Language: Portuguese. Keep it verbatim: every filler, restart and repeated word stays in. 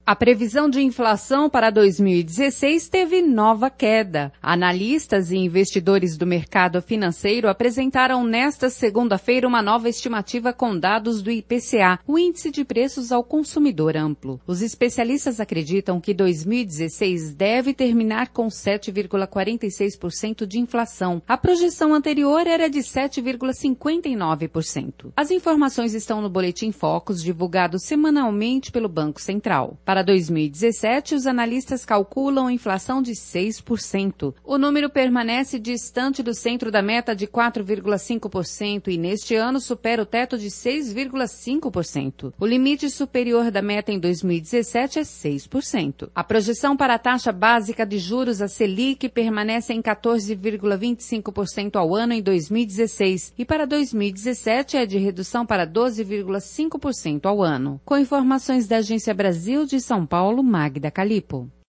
A previsão de inflação para dois mil e dezesseis teve nova queda. Analistas e investidores do mercado financeiro apresentaram nesta segunda-feira uma nova estimativa com dados do I P C A, o Índice de Preços ao Consumidor Amplo. Os especialistas acreditam que dois mil e dezesseis deve terminar com sete vírgula quarenta e seis por cento de inflação. A projeção anterior era de sete vírgula cinquenta e nove por cento. As informações estão no Boletim Focus, divulgado semanalmente pelo Banco Central. Para dois mil e dezessete, os analistas calculam inflação de seis por cento. O número permanece distante do centro da meta de quatro vírgula cinco por cento e neste ano supera o teto de seis vírgula cinco por cento. O limite superior da meta em dois mil e dezessete é seis por cento. A projeção para a taxa básica de juros, a Selic, permanece em quatorze vírgula vinte e cinco por cento ao ano em dois mil e dezesseis e para dois mil e dezessete é de redução para doze vírgula cinco por cento ao ano. Com informações da Agência Brasil de São Paulo, Magda Calipo.